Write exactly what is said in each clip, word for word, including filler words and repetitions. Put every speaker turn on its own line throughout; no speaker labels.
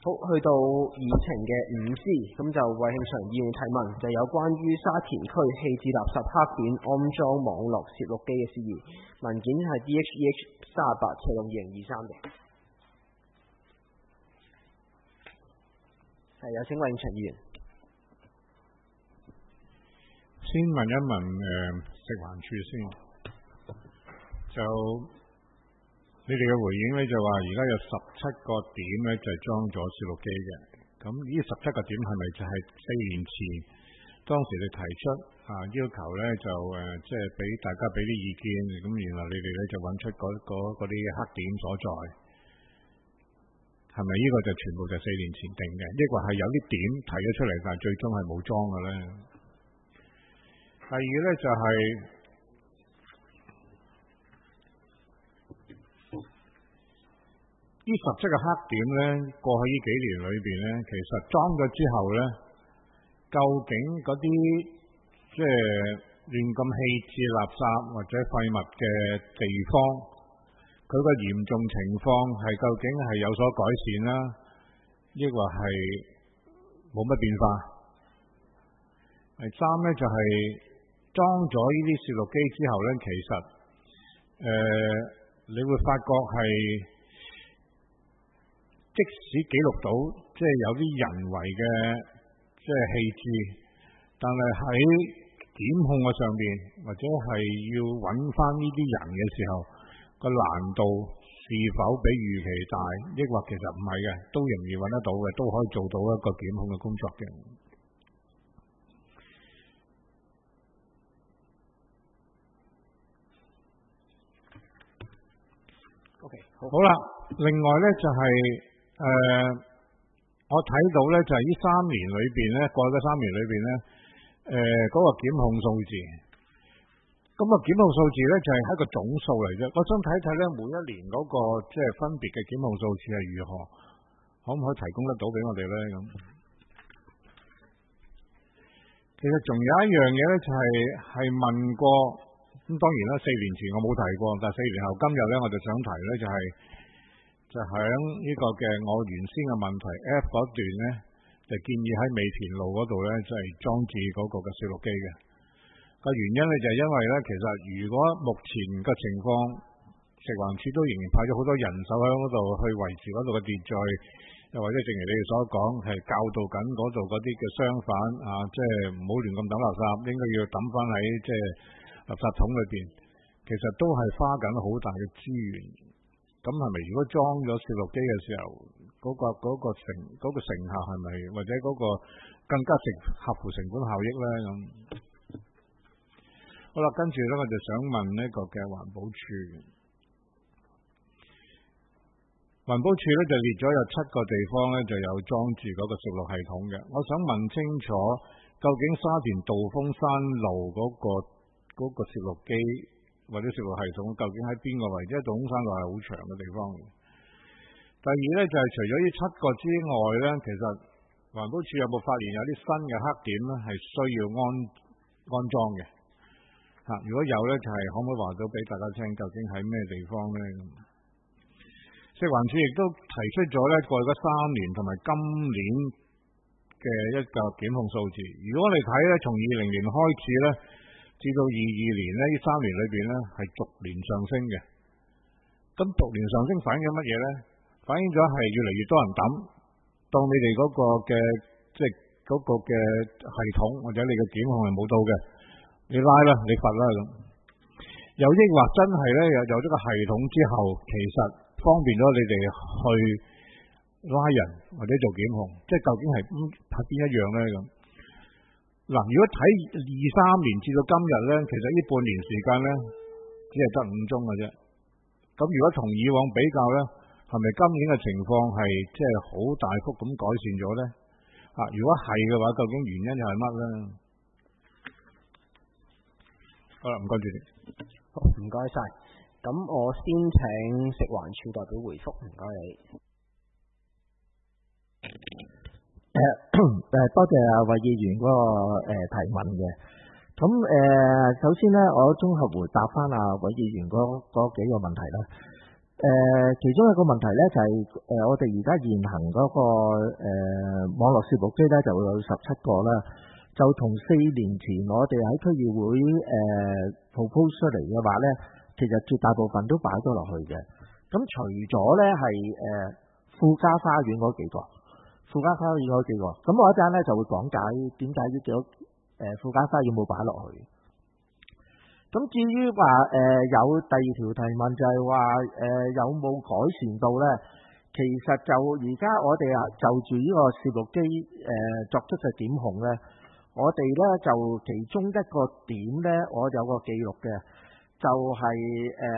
好，去到議程嘅五 C， 咁就為慶祥議員提問，就有關於沙田區棄置垃圾黑點安裝網絡攝錄機嘅事宜。文件係 D H E H 三十八斜六二零二三嘅。係有請為慶祥議員。
先問一問誒、呃、食環署先，就你哋嘅回應咧，就話而家有十七個點咧就係裝咗攝錄機嘅，咁呢十七個點係咪就係四年前當時你提出啊要求咧就誒即係俾大家俾啲意見，咁然後你哋咧就揾出嗰嗰啲黑點所在，係咪呢個就全部就四年前定嘅？抑或係有啲點提咗出嚟，但係最終係冇裝嘅咧？第二咧就係、是。呢十七個黑點咧，過去呢幾年裏邊咧，其實裝咗之後咧，究竟嗰啲即係亂咁棄置垃圾或者廢物嘅地方，佢個嚴重情況係究竟係有所改善啦，抑或係冇乜變化？第三咧就係、是、裝咗呢啲攝錄機之後咧，其實誒、呃、你會發覺係。即使記錄到即係有啲人為嘅即係棄置，但係喺檢控嘅上邊或者係要揾翻呢啲人嘅時候，個難度是否比預期大？抑或其實唔係嘅，都容易揾得到嘅，都可以做到一個檢控嘅工作嘅。
OK， 好，
好啦，另外咧就係、是。誒、呃，我睇到咧就係、是、呢三年裏邊咧，過去嘅三年裏邊咧，誒、呃、嗰、那個檢控數字，咁、那個檢控數字咧就係、是、一個總數嚟啫。我想睇睇咧每一年嗰、那個即係分別嘅檢控數字係如何，可唔可以提供得到俾我哋咧？咁，其實仲有一樣嘢咧就係、是、係問過，咁當然啦，四年前我冇提過，但係四年後今日咧我就想提咧就係、是。就喺呢個嘅我原先嘅問題 F 嗰段咧，就建議喺美田路嗰度咧，就係、是、裝置嗰個嘅攝錄機嘅。個原因咧就係、是、因為咧，其實如果目前嘅情況，食環署都仍然派咗好多人手喺嗰度去維持嗰度嘅秩序，又或者正如你哋所講，係教導緊嗰度嗰啲嘅商販啊，即係唔好亂咁抌垃圾，應該要抌翻喺即係垃圾桶裏邊。其實都係花緊好大嘅資源。咁係咪如果裝咗攝錄機嘅時候，嗰、嗰個、嗰個成嗰、嗰個成效係咪或者嗰個更加成合乎成本效益咧？咁好啦，跟住咧我就想問呢個嘅環保署，環保署咧就列咗有七個地方咧就有裝住嗰個攝錄系統嘅。我想問清楚，究竟沙田道風山路嗰、嗰個嗰、嗰個攝錄機？或者攝錄系統究竟喺邊個位置？因為道風山路係好長嘅地方。第二咧就係、是、除咗呢七個之外咧，其實環保署有冇發現有啲新嘅黑點咧係需要安安裝嘅？嚇、啊，如果有咧，就係、是、可唔可以話到俾大家聽，究竟喺咩地方咧？食環署亦都提出咗咧過去嗰三年同埋今年嘅一個檢控數字。如果我哋睇咧，從二零年開始咧，至到二二年呢，呢三年裏邊咧係逐年上升嘅。咁逐年上升反映咗乜嘢咧？反映咗係越嚟越多人抌，當你哋嗰個嘅即係嗰個嘅系統或者你嘅檢控係冇到嘅，你拉啦，你罰啦咁。又抑或真係咧有有咗個系統之後，其實方便咗你哋去拉人或者做檢控，即係究竟係係邊一樣咧咁？嗱，如果睇二三年至到今日咧，其實呢半年時間咧，只係得五宗嘅啫。咁如果同以往比較咧，係咪今年嘅情況係即係好大幅咁改善咗咧？啊，如果係嘅話，究竟原因又係乜咧？好啦，唔該主席。
好，唔該晒。咁我先請食環署代表回覆，唔該你。
誒誒，多謝阿韋議員嗰個誒提問嘅。咁誒、呃，首先咧，我綜合回答翻阿韋議員嗰嗰幾個問題啦。 誒、其中一個問題咧就係、誒、我哋而家現行嗰、個誒、網絡攝錄機咧就有十七個啦，就同四年前我哋喺區議會誒 propose 出嚟嘅話咧，其實絕大部分都擺咗落去嘅。咁除咗咧係誒富家花園嗰幾個，富家花園嗰幾個，咁我一陣咧就會講解點解呢幾個誒富家花園冇擺落去。咁至於話誒有第二條提問就係話誒有冇改善到咧？其實就而家我哋啊就住呢個攝錄機誒作出嘅檢控咧，我哋咧就其中一個點咧，我有個記錄嘅，就係、是、誒、呃、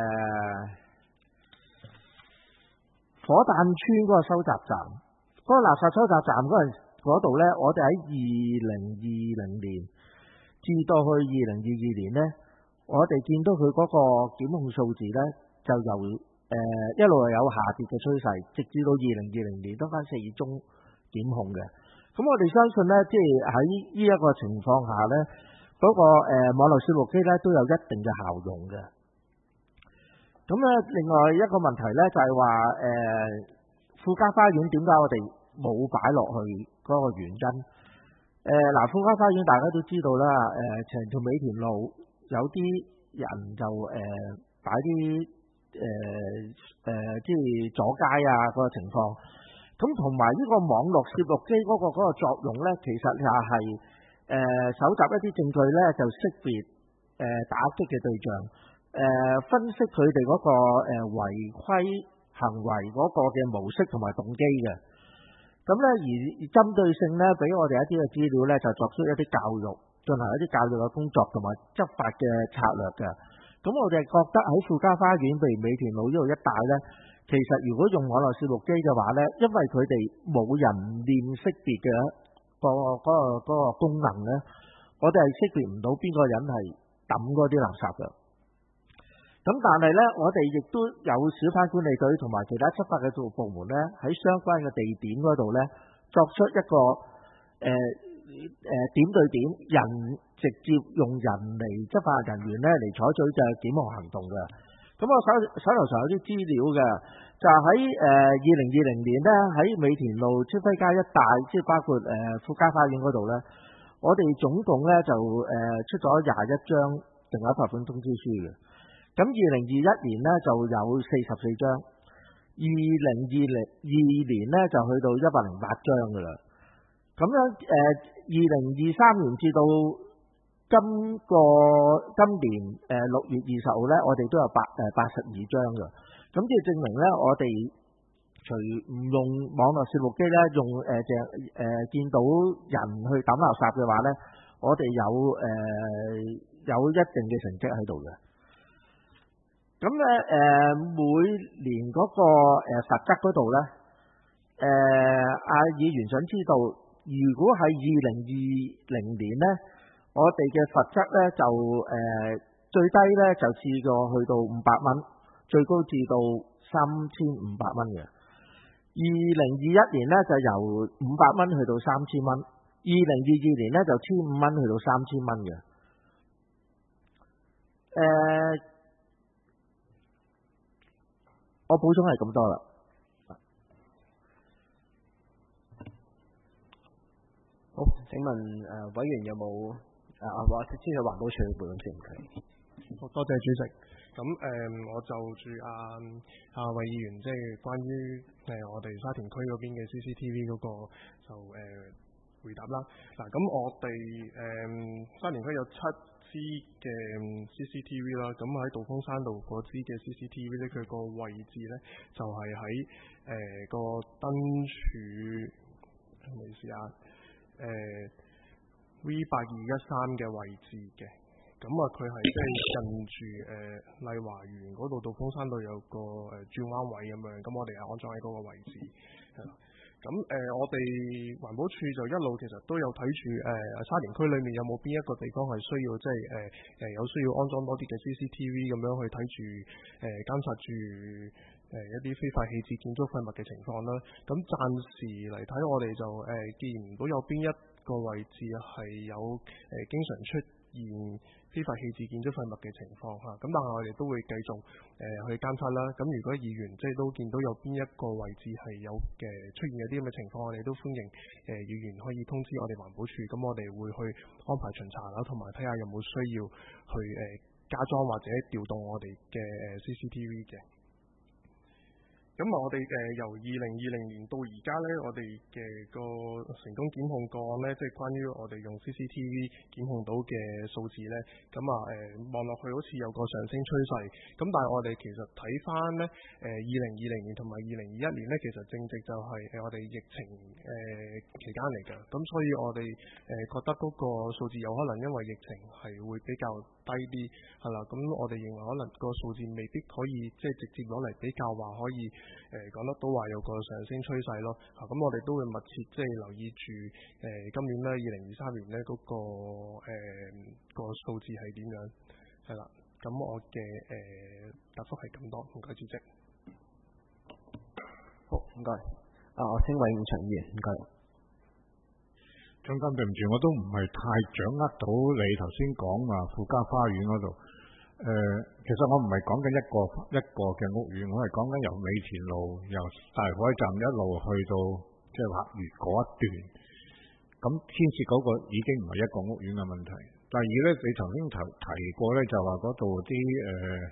火炭村嗰個收集站，嗰、那個垃圾收集站嗰陣嗰度咧，我哋喺二零二零年至到去二零二二年咧。我哋見到佢嗰個檢控數字咧，就由誒、呃、一路係有下跌嘅趨勢，直至到二零二零年得返四宗檢控嘅。咁我哋相信咧，即係喺呢一個情況下咧，嗰、那個誒、呃、網絡攝錄機咧都有一定嘅效用嘅。咁咧，另外一個問題咧就係話誒富家花園點解我哋冇擺落去嗰個原因？誒、呃、嗱，富家花園大家都知道啦，誒成條美田路。有啲人就誒擺啲誒誒即係阻街啊嗰個情況，咁同埋呢個網絡攝錄機嗰個嗰個作用咧，其實又係誒搜集一啲證據咧，就識別誒打擊嘅對象，誒分析佢哋嗰個誒違規行為嗰個嘅模式同埋動機嘅。咁咧而針對性咧，俾我哋一啲嘅資料咧，就作出一啲教育。進行一啲教育嘅工作同埋執法嘅策略嘅，咁我哋覺得喺富家花園譬如美田路呢度一帶呢，其實如果用網絡攝錄機嘅話呢，因為佢哋冇人臉識別嘅個嗰個嗰個功能呢，我哋係識別唔到邊個人係抌嗰啲垃圾嘅。咁但係呢，我哋亦都有小販管理隊同埋其他執法嘅部部門呢，喺相關嘅地點嗰度呢，作出一個誒。呃誒、呃、點對點人直接用人嚟執法人員咧嚟採取嘅檢控行動嘅。咁我手手頭上有啲資料嘅，就喺誒二零二零年咧喺美田路超輝街一帶，即係包括誒、呃、富家花園嗰度咧，我哋總共咧就誒、呃、出咗廿一張定額罰款通知書嘅。咁二零二一年咧就有四十四張，二零二零二年咧就去到一百零八張㗎啦。咁樣誒，二零二三年至到今個今年誒六月二十號咧，我哋都有八誒八十二張嘅。咁即係證明咧，我哋除唔用網絡攝錄機咧，用誒淨誒見到人去抌垃圾嘅話咧，我哋有誒、呃、有一定嘅成績喺度嘅。咁咧誒每年嗰、那個誒罰則嗰度咧，誒、呃、阿議員想知道。如果係二零二零年呢，我哋嘅罰則呢就誒、呃、最低呢就試過去到五百蚊，最高至到三千五百蚊嘅。二零二一年呢就由五百蚊去到三千蚊，二零二二年呢就千五蚊去到三千蚊嘅。誒、呃，我補充係咁多啦。
好，請問誒、呃、委員有冇誒或者知道環保署嘅回應先唔該？
好多謝主席。咁誒、呃，我就住阿阿衛議員，即係關於誒、呃、我哋沙田區嗰邊嘅 C C T V 嗰、那個就誒、呃、回答啦。嗱，咁我哋誒、呃、沙田區有七支嘅 C C T V 啦，咁喺道風山道嗰支嘅 C C T V 咧，佢個位置咧就係喺誒個燈柱，唔好意思啊。誒、呃、V 八二一三嘅位置嘅，咁啊佢係即係近住誒麗華園嗰度，道風山道有個誒轉彎位咁樣，咁我哋係安裝喺嗰個位置，係啦。咁誒、呃、我哋環保署就一路其實都有睇住誒沙田區裏面有冇邊一個地方係需要即係誒誒有需要安裝多啲嘅 C C T V 咁樣去睇住誒監察住誒、呃、一啲非法棄置建築廢物嘅情況啦。咁暫時嚟睇，我哋就誒、呃、見唔到有邊一個位置係有誒、呃、經常出現非非法棄置建築廢物嘅情況嚇。咁、啊、但係我哋都會繼續誒、呃、去監測啦。咁、啊、如果議員即係都見到有邊一個位置係有嘅、呃、出現有啲咁嘅情況，我哋都歡迎誒、呃、議員可以通知我哋環保署，咁我哋會去安排巡查啦，同埋睇下有冇需要去誒、呃、加裝或者調動我哋嘅誒 C C T V 嘅。咁啊，我哋誒、呃、由二零二零年到而家咧，我哋嘅個成功檢控個案咧，即係關於我哋用 C C T V 檢控到嘅數字咧，咁啊誒望落去好似有個上升趨勢。咁但係我哋其實睇翻咧，誒二零二零年同埋二零二一年咧，其實正值就係誒我哋疫情誒、呃、期間嚟嘅。咁所以我哋誒、呃、覺得嗰個數字有可能因為疫情係會比較低啲，係啦。咁我哋認為可能個數字未必可以即係直接攞嚟比較話可以。誒、呃、講得到話有個上升趨勢咯，嚇、啊、咁我哋都會密切即係留意住誒、呃、今年咧二零二三年咧嗰、那個誒、呃、個數字係點樣，係啦，咁我嘅誒、呃、答覆係咁多，唔該主席。
好，唔該。啊，我請韋永祥議員，唔該。
總監對唔住，我都唔係太掌握到你頭先講話富家花園嗰度。誒、呃，其實我唔係講緊一個一個嘅屋苑，我係講緊由美田路、由大海站一路去到即係華悅嗰一段，咁牽涉嗰個已經唔係一個屋苑嘅問題。第二咧，你曾經提提過咧，就話嗰度啲誒，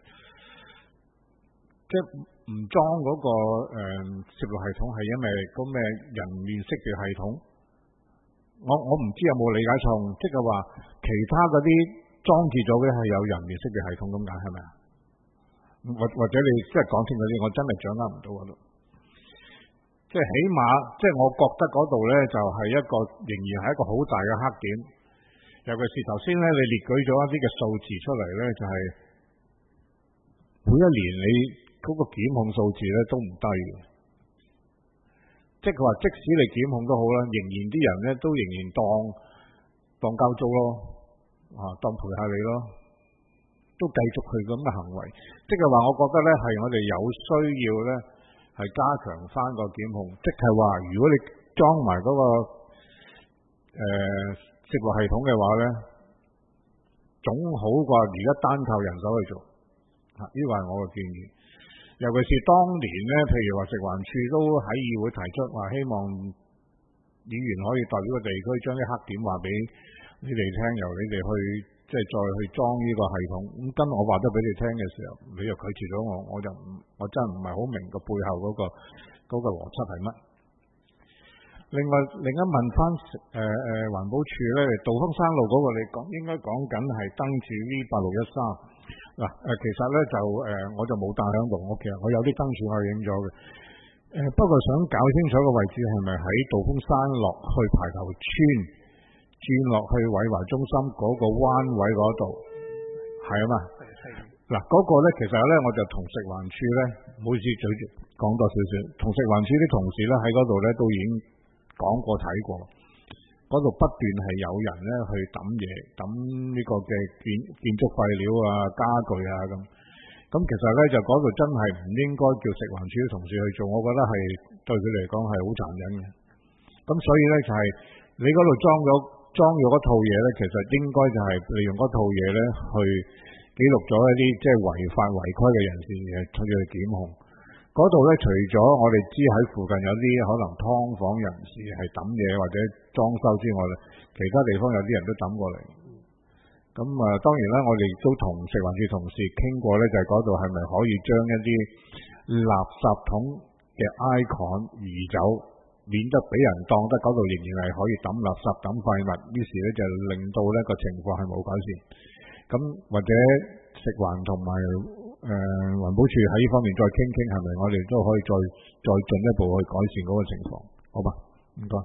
即係唔裝嗰個誒攝錄系統係因為嗰咩人面識別系統，我我唔知有冇理解錯，即係話其他嗰啲。裝置咗嘅係有人面識別系統咁解係咪啊？或或者你即係講清楚啲，我真係掌握唔到嗰度。即係起碼，即係我覺得嗰度咧就係一個仍然係一個好大嘅黑點。尤其是頭先咧，你列舉咗一啲嘅數字出嚟咧，就係每一年你嗰個檢控數字咧都唔低嘅。即係佢話，即使你檢控都好啦，仍然啲人咧都仍然當當交租咯。啊，當陪下你咯，都繼續佢咁嘅行為，即係話，我覺得咧係我哋有需要咧係加強翻個檢控，即係話如果你裝埋嗰個誒攝錄系統嘅話咧，總好過而家單靠人手去做。啊，呢個係我嘅建議。尤其是當年咧，譬如話食環署都喺議會提出話，希望議員可以代表個地區將啲黑點話俾你哋聽，由你哋去即係再去裝呢個系統。咁跟我話得俾你聽嘅時候，你又拒絕咗我，我就唔，我真係唔係好明個背後嗰個嗰個邏輯係乜。另外，另一問翻誒誒環保署咧，道風山路嗰個你講應該講緊係燈柱 V 八六一三嗱誒，其實咧就誒、呃、我就冇帶響度，我其實我有啲燈柱我影咗嘅。誒、呃、不過想搞清楚個位置係咪喺道風山落去排頭村？轉落去偉華中心嗰個彎位嗰度，係啊嘛。嗱，嗰個咧，其實咧，我就同食環署咧，唔好意思，嘴住講多少少。同食環署啲同事咧喺嗰度咧都已經講過睇過，嗰度不斷係有人咧去抌嘢，抌呢個嘅建建築廢料啊、家具啊咁。咁其實咧就嗰度真係唔應該叫食環署啲同事去做，我覺得係對佢嚟講係好殘忍嘅。咁所以咧就係、是、你嗰度裝咗。裝咗嗰套嘢咧，其實應該就係利用嗰套嘢咧，去記錄咗一啲即係違法違規嘅人士嘅，去去檢控。嗰度咧，除咗我哋知喺附近有啲可能劏房人士係抌嘢或者裝修之外咧，其他地方有啲人都抌過嚟。咁啊，當然啦，我哋都同食環署同事傾過咧，就係嗰度係咪可以將一啲垃圾桶嘅 icon 移走？免得俾人當得嗰度仍然係可以抌垃圾抌廢物，於是咧就令到呢個情況係冇改善。咁或者食環同埋誒環保署喺呢方面再傾傾，係咪我哋都可以再再進一步去改善嗰個情況？好嘛，唔該。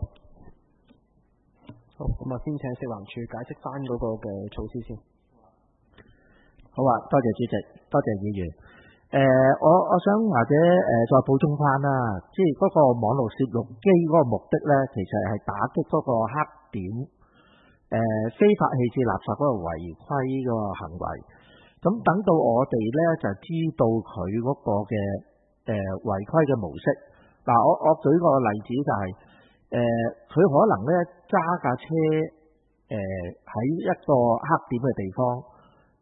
好，咁啊，先請食環署解釋翻嗰個嘅措施先。
好啊，多謝主席，多謝議員。誒、呃，我我想或者誒、呃、再補充翻啦，即係嗰個網絡攝錄機嗰個目的咧，其實係打擊嗰個黑點，誒、呃、非法棄置垃圾嗰個違規嗰個行為。咁等到我哋咧就知道佢嗰個嘅誒違規嘅模式。嗱、呃，我我舉個例子就係、是，誒、呃、佢可能咧揸架車，誒、呃、喺一個黑點嘅地方。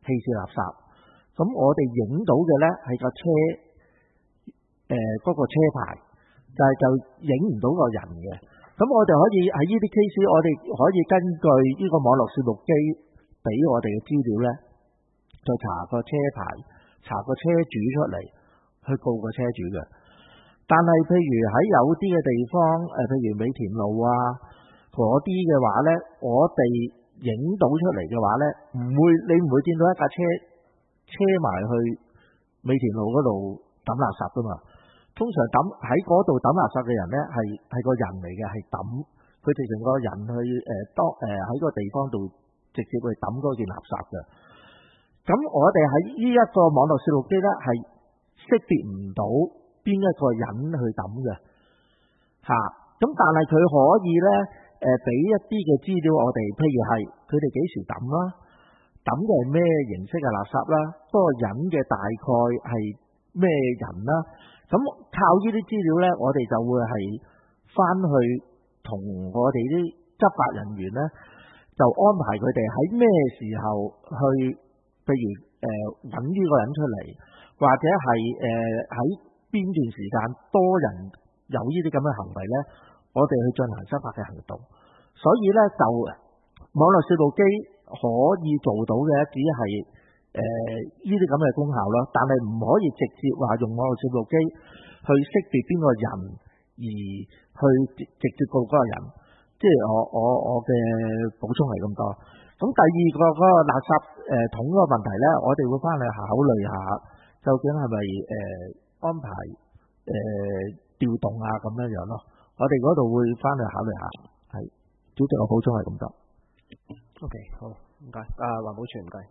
棄置垃圾。咁我哋影到嘅呢係架車誒嗰個車牌，但係就影唔到個人嘅。咁我哋可以喺呢啲 case，我哋可以根據呢個網絡攝錄機俾我哋嘅資料呢，再查個車牌，查個車主出嚟，去告個車主嘅。但係譬如喺有啲嘅地方，誒譬如美田路啊嗰啲嘅話呢，我哋影到出嚟嘅話呢，唔會你唔會見到一架車車埋去美田路嗰度抌垃圾噶嘛。通常抌喺嗰度抌垃圾嘅人呢，係係個人嚟嘅，係抌佢哋成個人去誒當誒喺個地方度直接去抌嗰件垃圾嘅。咁我哋喺呢一個網絡攝錄機呢，係識別唔到邊一個人去抌嘅嚇。咁、啊、但係佢可以呢誒俾、呃、一啲嘅資料我哋，譬如係佢哋幾時抌啦，抌嘅係咩形式嘅垃圾啦，嗰個人嘅大概係咩人啦。咁靠呢啲資料呢，我哋就會係翻去同我哋啲執法人員呢，就安排佢哋喺咩時候去，譬如誒揾呢個人出嚟，或者係誒喺邊段時間多人有呢啲咁嘅行為呢，我哋去進行執法嘅行動。所以呢，就網絡攝錄機可以做到嘅只係誒呢啲咁嘅功效咯，但係唔可以直接話用網絡攝錄機去識別邊個人而去直接告嗰個人。即係我我我嘅補充係咁多。咁第二個嗰個垃圾誒桶嗰個問題呢，我哋會翻去考慮下，究竟係咪誒安排誒調動啊咁樣樣咯。我哋嗰度會翻去考慮下。係，主席我補充係咁多。
OK， 好，唔該。啊，環保署唔該。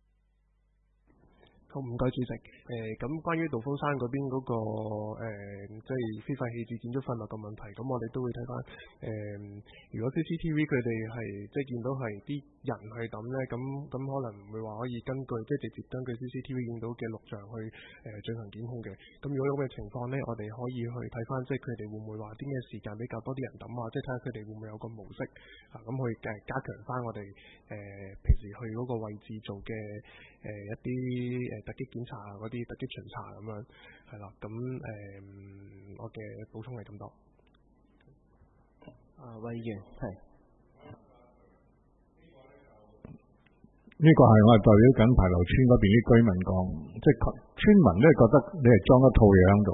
好，唔該主席。誒、呃，咁關於道風山嗰邊嗰、那個誒，即、呃、係、就是、非法棄置建築廢物嘅問題，咁我哋都會睇翻誒，如果 C C T V 佢哋係即係見到係啲人去抌咧，咁咁可能唔會話可以根據即係直接根據 C C T V 影到嘅錄像去誒進、呃、行檢控嘅。咁如果有咁嘅情況咧，我哋可以去睇翻，即係佢哋會唔會話啲咩時間比較多啲人抌啊？即係睇下佢哋會唔會有個模式啊，咁去誒加強翻我哋誒、呃、平時去嗰個位置做嘅誒、呃、一啲誒。呃突擊檢查啊，嗰啲突擊巡查咁樣，係啦，咁誒、呃，我嘅補充係咁多。啊，魏議員係。
呢個係我係代表緊牌樓村嗰邊啲居民講，即係村民咧覺得你係裝一套嘢喺度，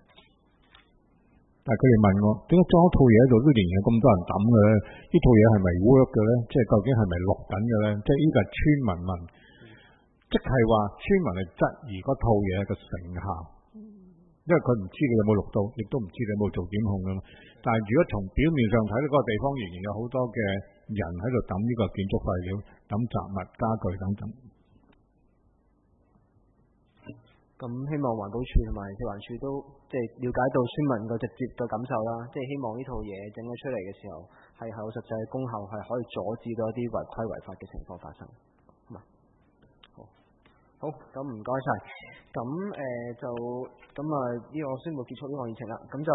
但係佢哋問我點解裝一套嘢喺度都仍然有咁多人抌嘅咧？呢套嘢係咪 work 嘅咧？即係究竟係咪錄緊嘅咧？即係呢個係村民問。即係話村民係質疑嗰套嘢嘅成效，因為佢唔知你有冇錄到，亦都唔知你有冇做檢控㗎嘛。但係如果從表面上睇呢，嗰個地方仍然有好多嘅人喺度抌呢個建築廢料、抌雜物、家具等等。
咁希望環保署同埋食環署都即係了解到村民個直接嘅感受啦，即係希望呢套嘢整咗出嚟嘅時候係有實際嘅功效，係可以阻止到一啲違規違法嘅情況發生。好，咁唔該晒。咁誒、呃、就咁啊，呢個宣佈結束呢個議程啦。咁就。